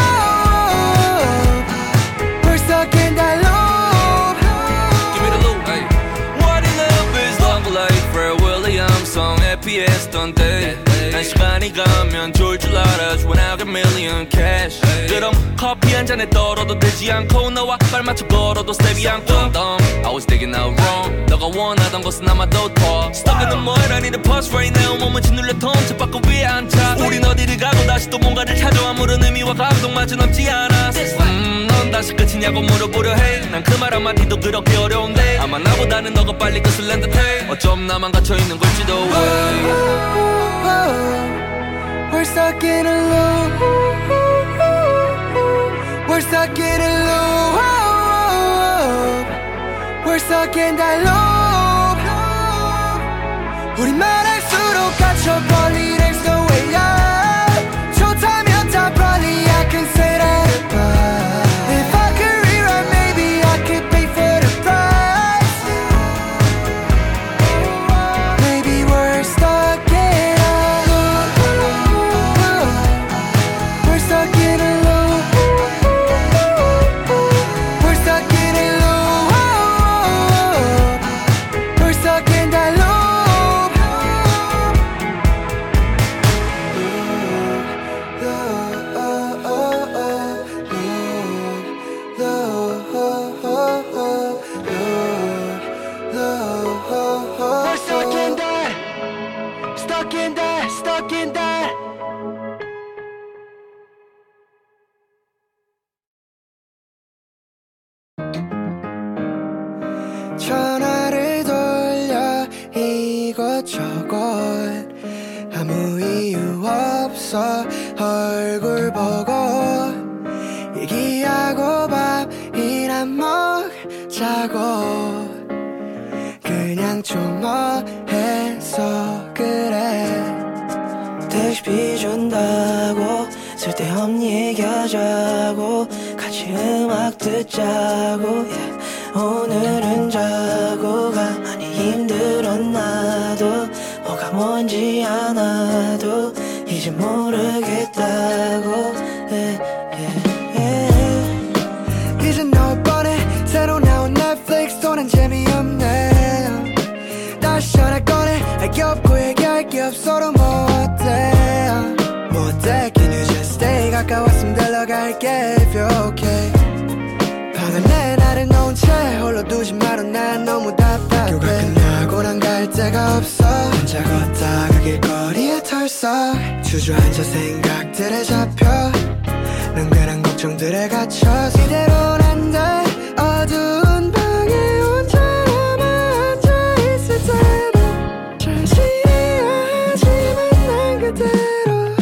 We're stuck in that loop. Give me the loop. Hey. What in love is long like Pharrell Williams song FPS 던데 난 시간이 가면 좋을 줄 알아 when I got million cash. 그럼 커피 한 잔에 떨어도 되지 않고 너와 발 맞춰 걸어도 스텝이 안 뚱뚱. I was digging out wrong. 너가 원하던 것은 아마도 더 Stuck in the mud I need a pulse right now. 몸은 짓눌려 통째 바꿔 위에 앉아. 우린 어디를 가고 다시 또 뭔가를 찾아. 아무런 의미와 감동마저 남지 않아. 넌 다시 끝이냐고 물어보려 해. 난 그 말 한마디도 그렇게 어려운데 아마 나보다는 너가 빨리 끝을 낸 듯해. 어쩜 나만 갇혀있는 걸지도. We're stuck in a loop. We're stuck in a loop. We're stuck in that loop. 우리 말할수록 갇혀버릴 There's no way out. 좋다면 다 probably I can say that goodbye. If I could rewrite maybe I could pay for the price. Maybe we're stuck in a loop. We're stuck in a loop. We're stuck in a loop. We're stuck in that loop. We're stuck in that, stuck in that, stuck in that. 전화를 돌려 이것저것 아무 이유 없어 얼굴 보고 얘기하고 밥이나 먹자고 그냥 좀 뭐해서 그래. 택시비 준다고 쓸데없는 얘기하자고 같이 음악 듣자고 yeah. 오늘은 자고가 많이 힘들어 나도 뭐가 뭔지 않아도 이제 모르겠다고 이제 너 뻔해 새로 나온 넷플릭스 또는 재미없네. 다시 전화 꺼내 알 게 없고 얘기할 게 없어도 뭐 어때 뭐 어때 Can you just stay 가까웠으면 들러갈게 if you're okay. 방은 내 나를 놓은 채 홀로 두지 말아 난 너무 답답해. 교가 끝나고 난 갈 데가 없어. 혼자 걷다가 길거리에 털썩 주저앉아 생각들에 잡혀 난 괜한 걱정들에 갇혀 이대로는 안 돼. 어두운 방에 혼자만 앉아있을 때도 잠시해야 하지만 난 그대로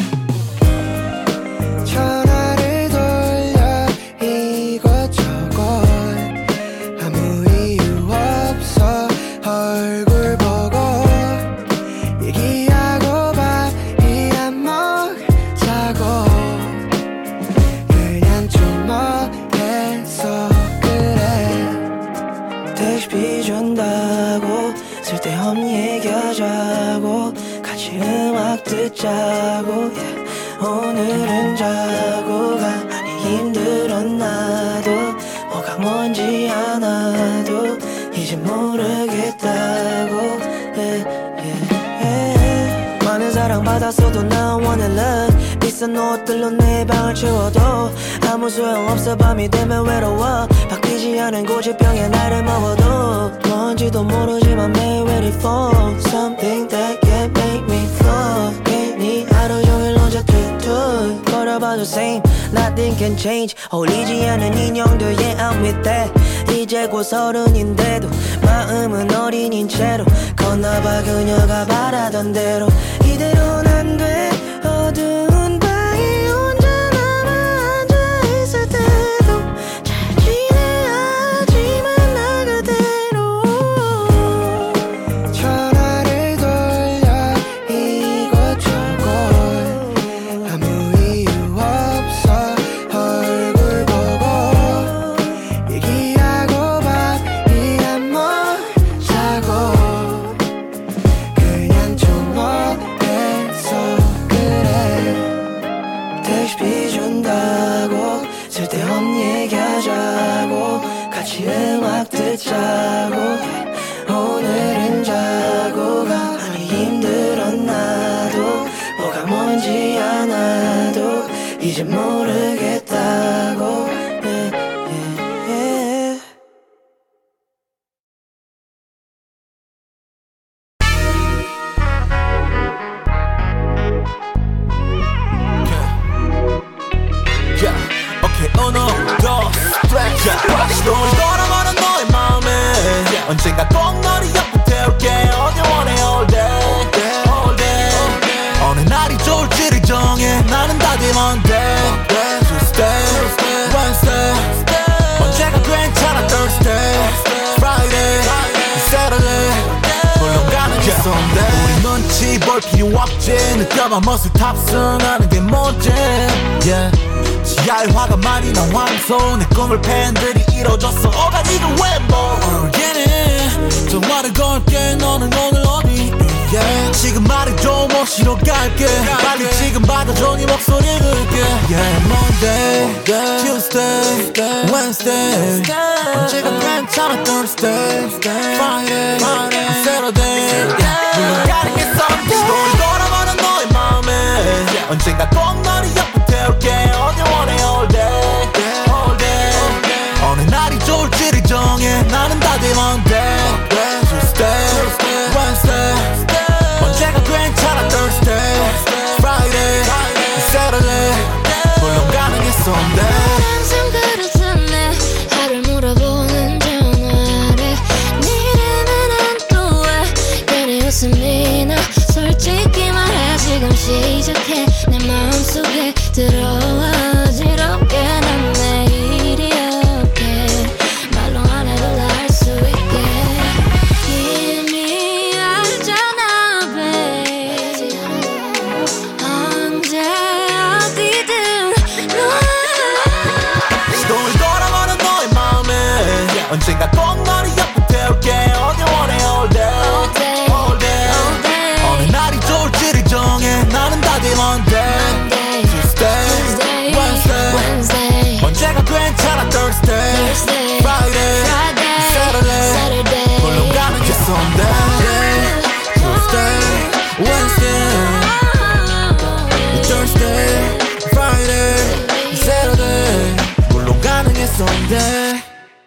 전화를 돌려 이것저것 아무 이유 없어 얼굴 보고 얘기하고 밥이나 먹자고 그냥 좀 뭐해서 그래. 택시비 준다고 쓸데없는 얘기하자고 같이 음악 듣자고 오늘은 자고 가만히 힘들었나도 뭐가 뭔지 않아도 이제 모르겠다고 많은 사랑받았어도 난 wanna love 비싼 옷들로 내 방을 채워도 아무 소용없어 밤이 되면 외로워 바뀌지 않은 고집병에 나를 먹어도 뭔지도 모르지만 매일 ready for something that can make me fall 괜히 하루 종일 혼자 툭툭 걸어봐도 same nothing can change 어울리지 않은 인형들 yeah I'm with that 이제 곧 30인데도 마음은 어린인 채로 건너봐 그녀가 바라던 대로 이대로는 안 돼 어두운 방에 혼자 남아 앉아있을 때도 잘 지내야지만 나 그대로 전화를 돌려 이곳저곳 아무 이유 없어 얼굴 보고 얘기하고 밥이나 먹자고 그냥 좀 뭐해서 그래 택시비 준다고 쓸데없는 얘기하자고 같이 음악 듣자고 오늘은 자고 가만히 힘들었나도 뭐가 뭔지 않아도 이제 모르겠다고 시동을 걸어보는 너의 마음에 언젠가 꼭 너를 옆에 태울게 All you want it all day, all day 어느 날이 좋을지를 정해 나는 답이 Monday, Tuesday, Wednesday 언제가 괜찮아 Thursday, Friday, Saturday 물론 가는 게 Sunday 우리 눈치 볼 필요 없지 느껴봐 멋을 탑승하는 게 뭐지 yeah. 지하에 화가 많이 난 황소 내 꿈을 팬들이 이뤄줬어 오가 니가 왜 모르겠니 전화를 걸게 너는 오늘 어디 yeah. 지금 말해줘 모시러 갈게 빨리 지금 받아줘 네 목소리 들을게 yeah. Monday, Tuesday, Wednesday 언제가 괜찮아 Thursday, Friday, Saturday 물론 가는 게 Sunday 시동을 걸어보는 너의 마음에 언젠가 꼭 너를 옆에 태울게 All you want it all day, all day 어느 날이 좋을지를 정해 나는 다들 Monday, Tuesday, Wednesday 언제가 괜찮아 Thursday, Friday, Saturday 물론 가는 게 Sunday 항상 그렇잖아 하루를 물어보는 전화를 네 이름은 안 또 왜 그리 웃음이 나 솔직히 말해 지금 시작해 내 마음속에 들어와 어지럽게 난 내일이 없게 말로 안 해도 다 할 수 있게 이미 알잖아 babe 언제 어디든 시동을 걸어보는 너의 마음에 언젠가 꼭 너를 옆에 태울게 All you want it all day, all day 어느 날이 좋을지를 정해 나는 다들 Monday, Tuesday, Wednesday 언제가 괜찮아 Thursday, Friday, Saturday 물론 가는 게 Sunday, Tuesday, Wednesday Thursday, Friday, Saturday 물론 가는 게 Sunday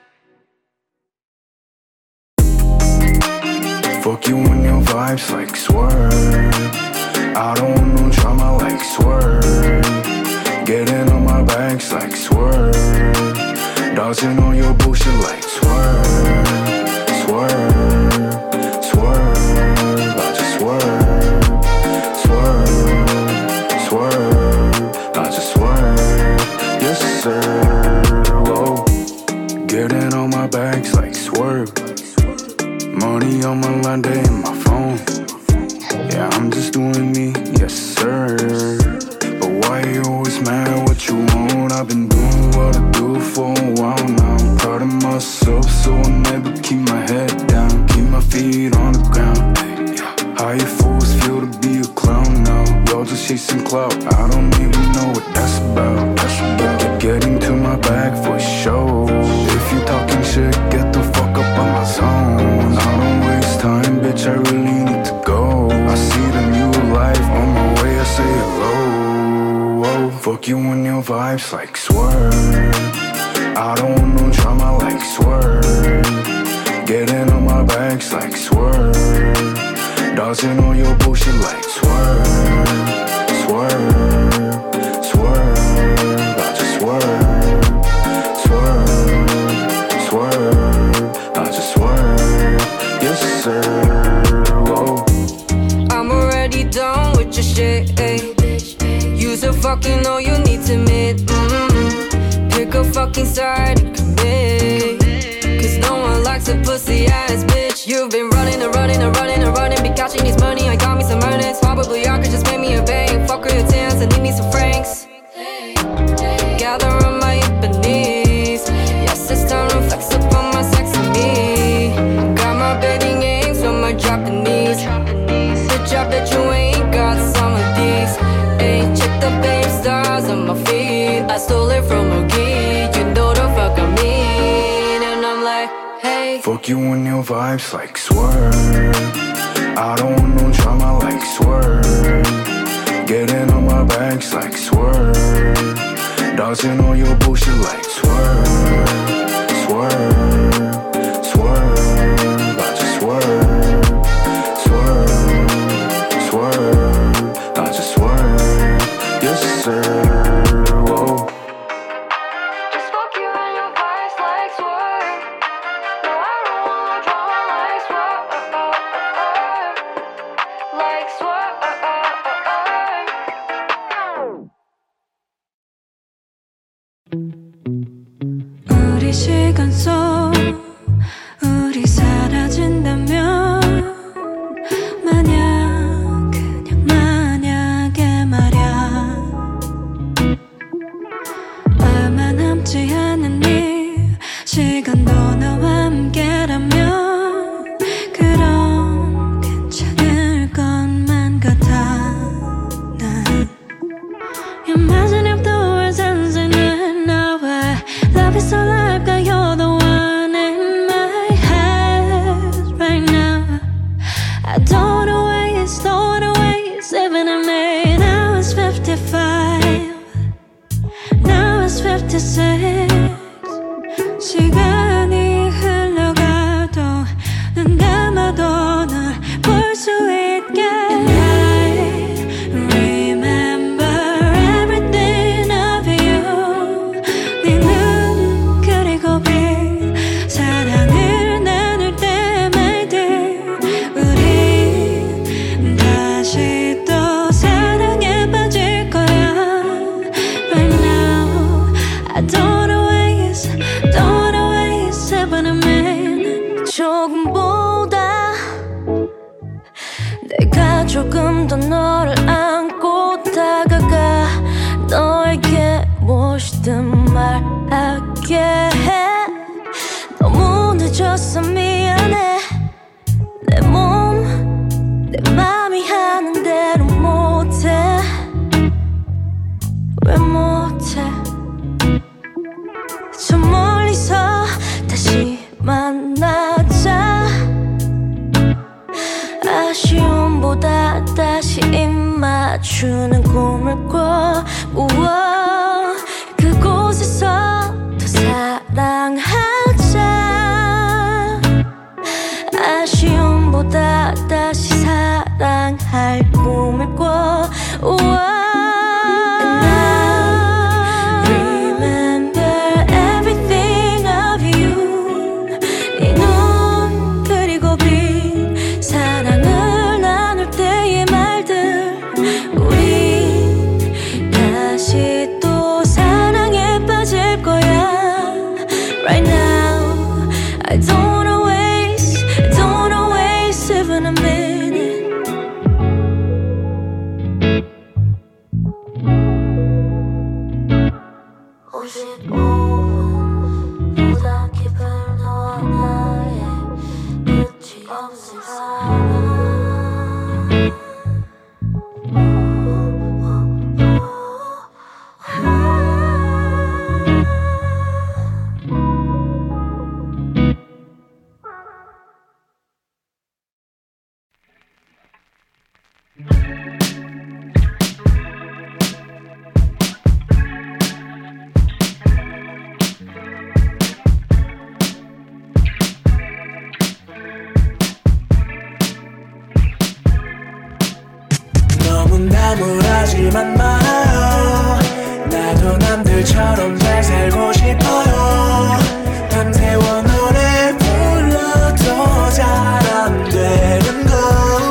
Fuck you and your vibes like Swerve I don't want no drama like Swerve Getting on my bags like Swerve Dodging all your bullshit like Swerve Swerve, swerve I just swerve Swerve, swerve I just swerve Yes sir, whoa Getting on my bags like Swerve Money on my line, they in my phone Yeah, I'm just doing me, yes sir But why you always mad what you want? I've been doing what I do for a while now I'm proud of myself chase and clout. I don't even know what that's about. Get into my bag for show. If you talking shit, get the fuck up on my zone. I don't waste time, bitch, I really need to go. I see the new life on my way, I say hello. Whoa. Fuck you and your vibes like Swerve. I don't want no drama like Swerve. Get in on my bags like Swerve. Dodging all your bullshit like Swerve. Swerve, swerve, I just swerve. Swerve, swerve, I just swerve. Yes sir, whoa. I'm already done with your shit, ayy. You so fucking know you need to admit. Pick a fucking side and commit. Cause no one likes a pussy ass bitch. You've been running and running and running and running. Be catching these money, I got me some earnings. Probably I could just pay me a bank. Fuck her your tans and leave me some francs. Gather on my Ibanese. Yes, it's time to flex up on my sexy me. Got my betting aims on my Japanese. Bitch, I bet you ain't got some of these. Ayy, check the babe stars on my feet. I stole it from a geek. You know the fuck I mean. And I'm like, hey. Fuck you and your vibes like Swerve. I don't want no drama like Swerve. Get in on my bags like Swerve. Dodging all your bullshit like Swerve. Swerve, swerve, I just swerve. Swerve, swerve, I just swerve. Yes sir, whoa. Just fuck you and your vibes like Swerve. No, I don't want no drama like Swerve. Like Swerve. 우리 시간 속 우리 사라진다면 만약 그냥 만약에 말야 얼마 남지 않은 이 시간도 너와 함께라면 그럼 괜찮을 것만 같아 난 You're messing up the words and singing away. Love is all I've got, you're the one in my head right now. I don't wanna waste, even I made. Now it's 55, now it's 56. 시간이 흘러가도 눈 감아도 널 볼 수 있게. 조금보다 내가 조금 더 너를 안고 다가가 너에게 무엇이든 말하게 해 너무 늦었어 미안해 내 몸 내 맘이 하는 대로 못해 왜 못해 저 멀리서 다시 만나자 아쉬움보다 다시 입 맞추는 꿈을 꿔 우와 그곳에서 더 사랑하자 아쉬움보다 다시 사랑할 꿈을 꿔 우와 너무 나무라지만 말아요. 나도 남들처럼 잘 살고 싶어요. 밤새워 노래 불러도 잘 안 되는 것.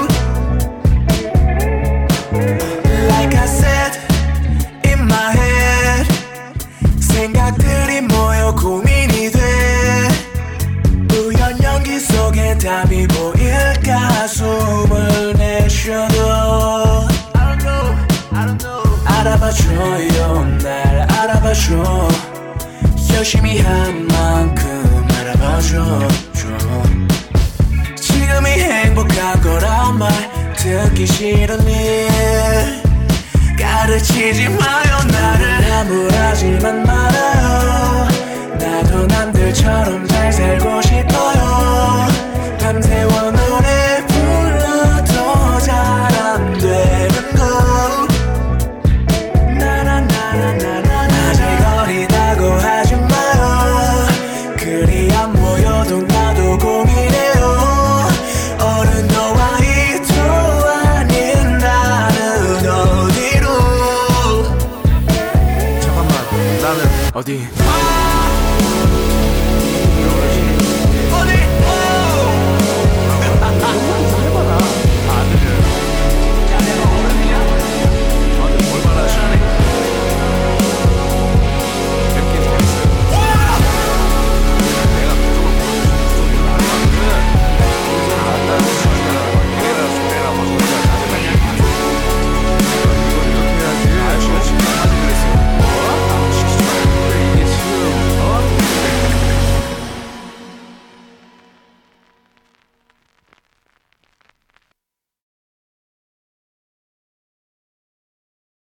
Like I said in my head, 생각들이 모여 고민이 돼. 우연 연기 속에 답이 보일까 숨을 내쉬어도 알아봐줘요. 날 알아봐줘. 열심히 한 만큼 알아봐줘. 지금이 행복한 거란 말 듣기 싫으니 가르치지 마요. 나를 나무라지만 말아요. 나도 남들처럼 잘 살고 싶어요. 밤새워 노래 불러도 잘 안 되는 것. 아직 어리다고 하지 마요. 그리 안 보여도 나도 고민해요. 어른도 아이도 아닌 나는 어디로. 잠깐만, 나는 어디?